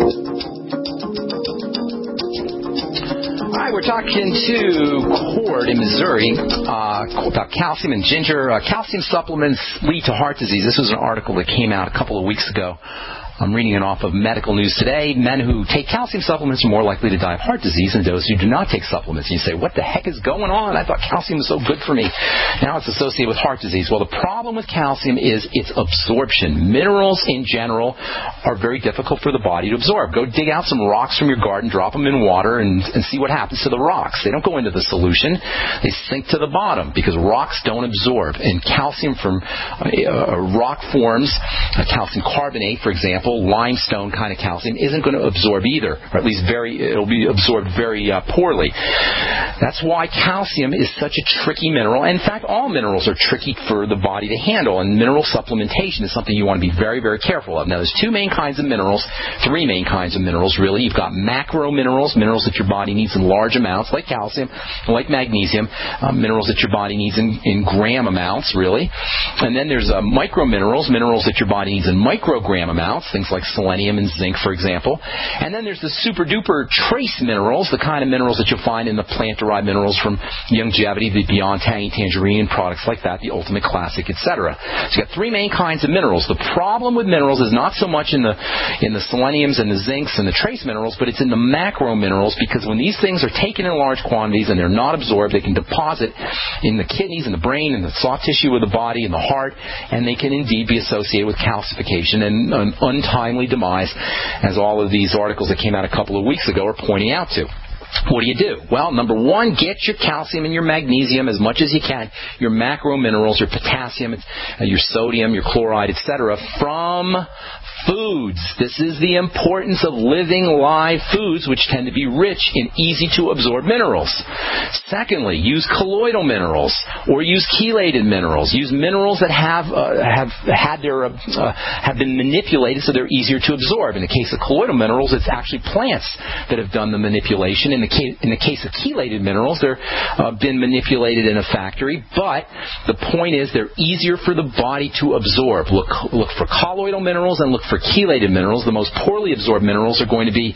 All right, we're talking to Cord in Missouri about calcium and ginger. Calcium supplements lead to heart disease. This was an article that came out a couple of weeks ago. I'm reading it off of Medical News Today. Men who take calcium supplements are more likely to die of heart disease than those who do not take supplements. And you say, what the heck is going on? I thought calcium was so good for me. Now it's associated with heart disease. Well, the problem with calcium is its absorption. Minerals in general are very difficult for the body to absorb. Go dig out some rocks from your garden, drop them in water, and see what happens to the rocks. They don't go into the solution. They sink to the bottom because rocks don't absorb. And calcium from rock forms, calcium carbonate, for example, limestone kind of calcium, isn't going to absorb either, or at least it'll be absorbed very poorly. That's why calcium is such a tricky mineral. And in fact, all minerals are tricky for the body to handle, and mineral supplementation is something you want to be very, very careful of. Now, there's three main kinds of minerals, really. You've got macro minerals, minerals that your body needs in large amounts, like calcium, like magnesium, minerals that your body needs in gram amounts, really. And then there's micro minerals, minerals that your body needs in microgram amounts, things like selenium and zinc, for example. And then there's the super-duper trace minerals, the kind of minerals that you'll find in the plant-derived minerals from Youngevity, the Beyond Tangy Tangerine, products like that, the Ultimate Classic, etc. So you've got three main kinds of minerals. The problem with minerals is not so much in the seleniums and the zincs and the trace minerals, but it's in the macro minerals, because when these things are taken in large quantities and they're not absorbed, they can deposit in the kidneys and the brain and the soft tissue of the body and the heart, and they can indeed be associated with calcification and an untimely demise, as all of these articles that came out a couple of weeks ago are pointing out to. What do? Well, number one, get your calcium and your magnesium as much as you can, your macro minerals, your potassium, your sodium, your chloride, etc., from foods. This is the importance of living live foods, which tend to be rich in easy-to-absorb minerals. Secondly, use colloidal minerals or use chelated minerals. Use minerals that have been manipulated so they're easier to absorb. In the case of colloidal minerals, it's actually plants that have done the manipulation. In the case of chelated minerals, they're been manipulated in a factory, but the point is they're easier for the body to absorb. Look for colloidal minerals and look for chelated minerals. The most poorly absorbed minerals are going to be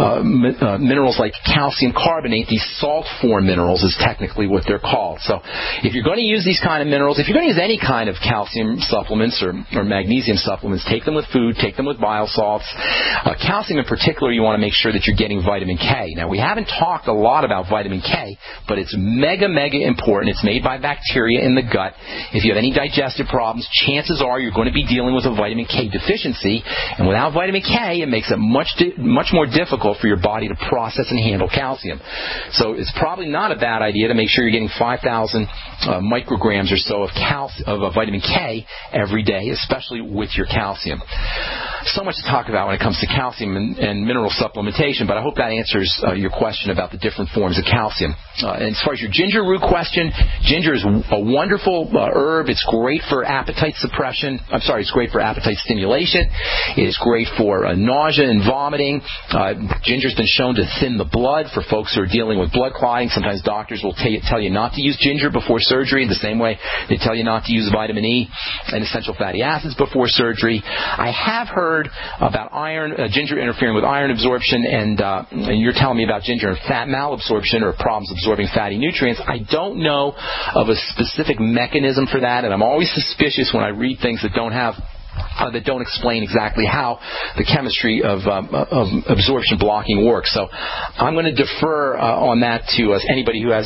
minerals like calcium carbonate. These salt form minerals is technically what they're called. So if you're going to use these kind of minerals, if you're going to use any kind of calcium supplements or magnesium supplements, take them with food, take them with bile salts. Calcium in particular, you want to make sure that you're getting vitamin K. Now, we haven't talked a lot about vitamin K, but it's mega important. It's made by bacteria in the gut. If you have any digestive problems, chances are you're going to be dealing with a vitamin K deficiency. And without vitamin K, it makes it much more difficult for your body to process and handle calcium. So it's probably not a bad idea to make sure you're getting 5,000 micrograms or so of vitamin K every day, especially with your calcium. So much to talk about when it comes to calcium and mineral supplementation, but I hope that answers your question about the different forms of calcium. And as far as your ginger root question, ginger is a wonderful herb. It's great for appetite suppression. It's great for appetite stimulation. It is great for nausea and vomiting. Ginger's been shown to thin the blood for folks who are dealing with blood clotting. Sometimes doctors will tell you not to use ginger before surgery, the same way they tell you not to use vitamin E and essential fatty acids before surgery. I have heard about ginger interfering with iron absorption, and you're telling me about ginger and fat malabsorption or problems absorbing fatty nutrients. I don't know of a specific mechanism for that, and I'm always suspicious when I read things that don't explain exactly how the chemistry of absorption blocking works. So I'm going to defer on that to anybody who has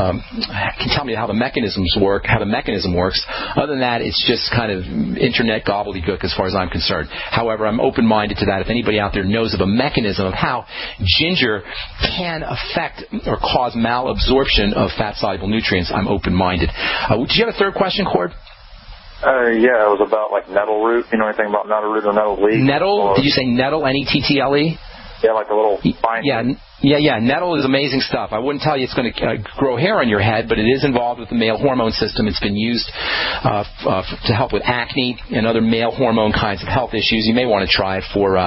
can tell me how the mechanism works. Other than that, it's just kind of internet gobbledygook as far as I'm concerned. However, I'm open-minded to that. If anybody out there knows of a mechanism of how ginger can affect or cause malabsorption of fat-soluble nutrients, I'm open-minded. Did you have a third question, Cord? Yeah, it was about like nettle root. You know anything about nettle root or nettle leaf? Nettle? Did you say nettle? Nettle? Yeah, like a little fine. Yeah. Nettle is amazing stuff. I wouldn't tell you it's going to grow hair on your head, but it is involved with the male hormone system. It's been used to help with acne and other male hormone kinds of health issues. You may want to try it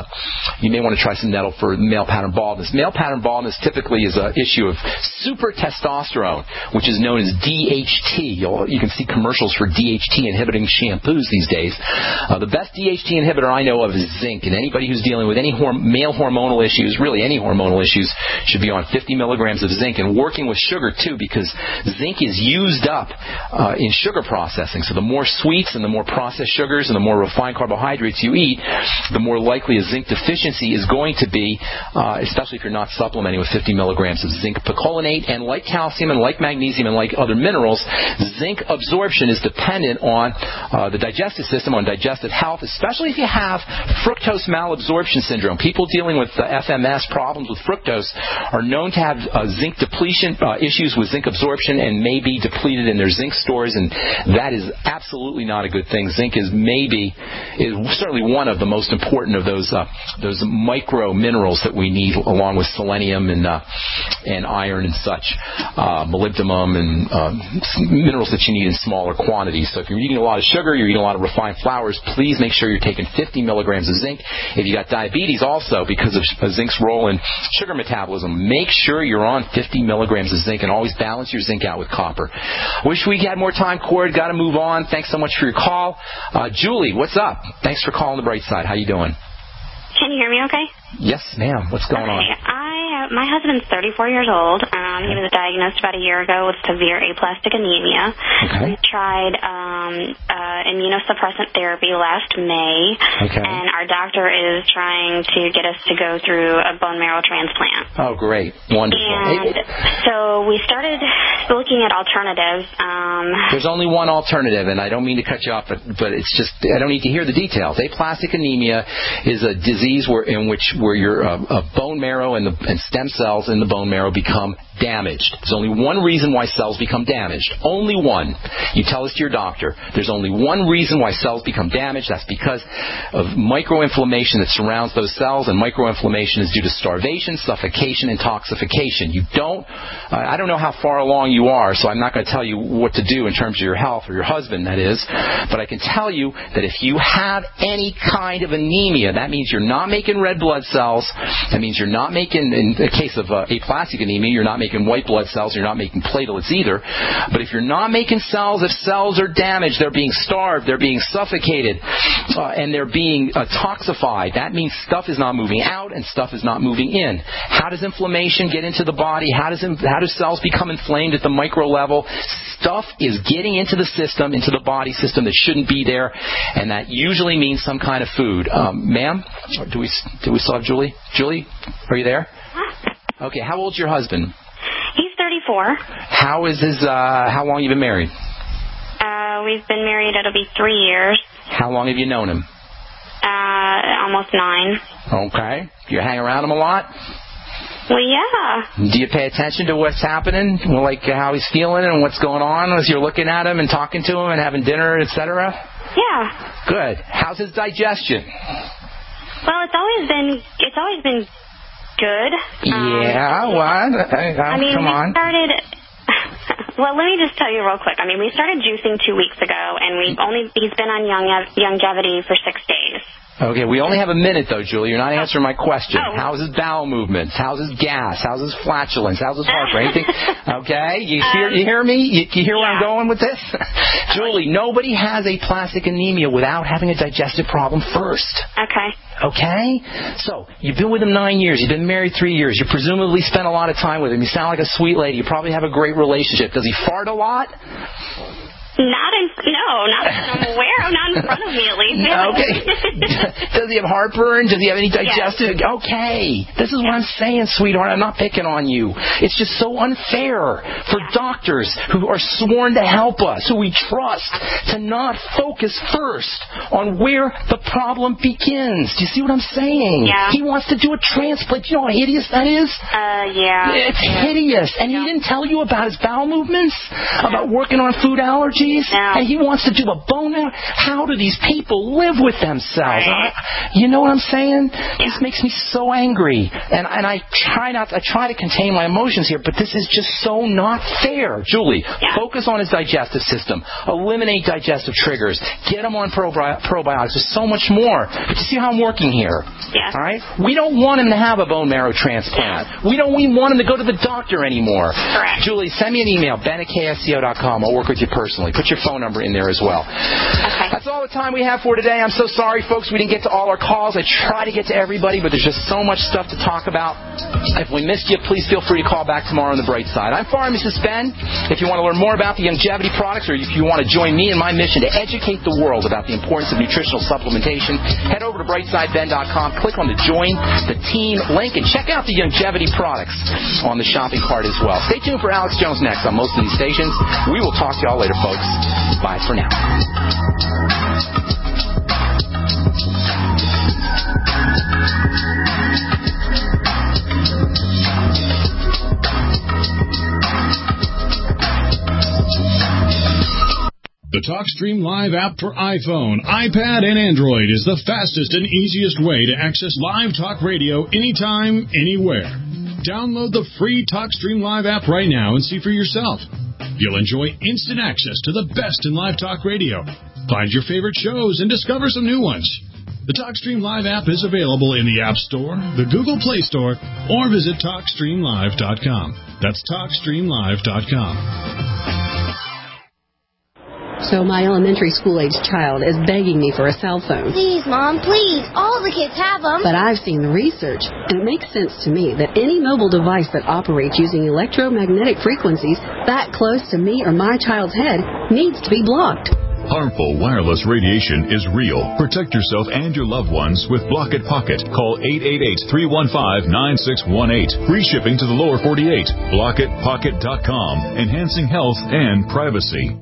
some nettle for male pattern baldness. Male pattern baldness typically is an issue of super testosterone, which is known as DHT. You can see commercials for DHT inhibiting shampoos these days. The best DHT inhibitor I know of is zinc, and anybody who's dealing with any male hormonal issues, really any hormonal issues, should be on 50 milligrams of zinc, and working with sugar too, because zinc is used up in sugar processing. So the more sweets and the more processed sugars and the more refined carbohydrates you eat, the more likely a zinc deficiency is going to be, especially if you're not supplementing with 50 milligrams of zinc picolinate. And like calcium and like magnesium and like other minerals, zinc absorption is dependent on the digestive system, on digestive health, especially if you have fructose malabsorption syndrome. People dealing with FMS, problems with fructose, are known to have zinc depletion, issues with zinc absorption, and may be depleted in their zinc stores, and that is absolutely not a good thing. Zinc is certainly one of the most important of those micro minerals that we need, along with selenium and iron and such, molybdenum and minerals that you need in smaller quantities. So if you're eating a lot of sugar, you're eating a lot of refined flours, please make sure you're taking 50 milligrams of zinc. If you got diabetes also, because of zinc's role in sugar metabolism, make sure you're on 50 milligrams of zinc, and always balance your zinc out with copper. Wish we had more time, Cord. Got to move on. Thanks so much for your call. Julie, what's up? Thanks for calling the Bright Side. How you doing? Can you hear me okay? Yes, ma'am. What's going on? My husband's 34 years old. He was diagnosed about a year ago with severe aplastic anemia. Okay. We tried immunosuppressant therapy last May, and our doctor is trying to get us to go through a bone marrow transplant. Oh, great. Wonderful. And so we started looking looking at alternatives. There's only one alternative, and I don't mean to cut you off, but it's just I don't need to hear the details. Aplastic anemia is a disease where your bone marrow and stem cells in the bone marrow become damaged. There's only one reason why cells become damaged. Only one. You tell this to your doctor. There's only one reason why cells become damaged. That's because of microinflammation that surrounds those cells, and microinflammation is due to starvation, suffocation, and toxification. I don't know how far along you are, so I'm not going to tell you what to do in terms of your health, or your husband, that is, but I can tell you that if you have any kind of anemia, that means you're not making red blood cells. That means you're not making, in the case of aplastic anemia, you're not making white blood cells, you're not making platelets either. But if you're not making cells, if cells are damaged, they're being starved, they're being suffocated, and they're being toxified, that means stuff is not moving out and stuff is not moving in. How does inflammation get into the body? How do cells become inflamed at the micro level? Stuff is getting into the system, into the body system that shouldn't be there, and that usually means some kind of food. Ma'am, do we still have Julie? Julie, are you there? Okay, how old's your husband? He's 34. How long have you been married? We've been married, it'll be 3 years. How long have you known him? Almost 9. Okay. Do you hang around him a lot? Well, yeah. Do you pay attention to what's happening? Well, like how he's feeling and what's going on as you're looking at him and talking to him and having dinner, etc.? Yeah. Good. How's his digestion? Well, it's always been good. Yeah, what? Come on. Well, let me just tell you real quick. I mean, we started juicing 2 weeks ago, and he's been on Youngevity for 6 days. Okay, we only have a minute, though, Julie. You're not answering my question. Oh. How's his bowel movements? How's his gas? How's his flatulence? How's his heartburn? Anything? Okay, you hear me? You hear where I'm going with this? Julie, nobody has aplastic anemia without having a digestive problem first. Okay? So, you've been with him 9 years. You've been married 3 years. You presumably spent a lot of time with him. You sound like a sweet lady. You probably have a great relationship. Does he fart a lot? Not that I'm aware of, not in front of me at least. Okay. Does he have heartburn? Does he have any digestive? Yes. Okay. This is what I'm saying, sweetheart. I'm not picking on you. It's just so unfair for doctors who are sworn to help us, who we trust, to not focus first on where the problem begins. Do you see what I'm saying? Yeah. He wants to do a transplant. You know how hideous that is? Yeah. It's hideous. And he didn't tell you about his bowel movements? About working on food allergies? No. And he wants to do a bone marrow. How do these people live with themselves? You know what I'm saying? This makes me so angry. And I try to contain my emotions here, but this is just so not fair. Julie, focus on his digestive system. Eliminate digestive triggers. Get him on probiotics. There's so much more. But you see how I'm working here? Yeah. All right? We don't want him to have a bone marrow transplant. We don't even want him to go to the doctor anymore. Correct. Julie, send me an email, ben@ksco.com. I'll work with you personally. Put your phone number in there as well. Okay. That's all the time we have for today. I'm so sorry, folks. We didn't get to all our calls. I try to get to everybody, but there's just so much stuff to talk about. If we missed you, please feel free to call back tomorrow on the bright side. I'm Pharmacist Ben. If you want to learn more about the Youngevity products, or if you want to join me in my mission to educate the world about the importance of nutritional supplementation, head over to brightsideben.com, click on the Join the Team link, and check out the Youngevity products on the shopping cart as well. Stay tuned for Alex Jones next on most of these stations. We will talk to y'all later, folks. Bye for now. The TalkStream Live app for iPhone, iPad, and Android is the fastest and easiest way to access live talk radio anytime, anywhere. Download the free TalkStream Live app right now and see for yourself. You'll enjoy instant access to the best in live talk radio. Find your favorite shows and discover some new ones. The TalkStream Live app is available in the App Store, the Google Play Store, or visit TalkStreamLive.com. That's TalkStreamLive.com. So my elementary school-aged child is begging me for a cell phone. Please, Mom, please. All the kids have them. But I've seen the research, and it makes sense to me that any mobile device that operates using electromagnetic frequencies that close to me or my child's head needs to be blocked. Harmful wireless radiation is real. Protect yourself and your loved ones with Block It Pocket. Call 888-315-9618. Free shipping to the lower 48. BlockItPocket.com. Enhancing health and privacy.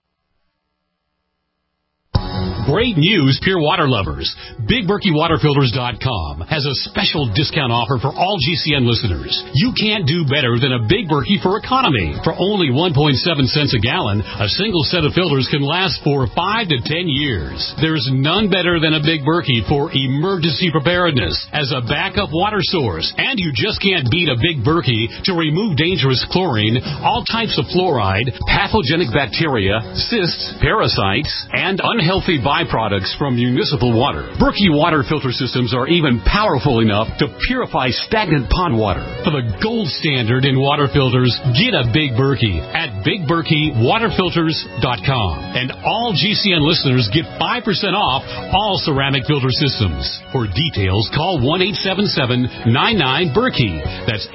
Great news, pure water lovers. BigBerkeyWaterFilters.com has a special discount offer for all GCN listeners. You can't do better than a Big Berkey for economy. For only 1.7 cents a gallon, a single set of filters can last for 5 to 10 years. There's none better than a Big Berkey for emergency preparedness as a backup water source. And you just can't beat a Big Berkey to remove dangerous chlorine, all types of fluoride, pathogenic bacteria, cysts, parasites, and unhealthy byproducts from municipal water. Berkey water filter systems are even powerful enough to purify stagnant pond water. For the gold standard in water filters, get a Big Berkey at BigBerkeyWaterFilters.com. And all GCN listeners get 5% off all ceramic filter systems. For details, call 1-877-99-BERKEY. That's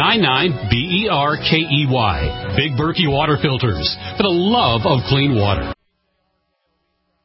877-99-BERKEY. Big Berkey Water Filters, for the love of clean water.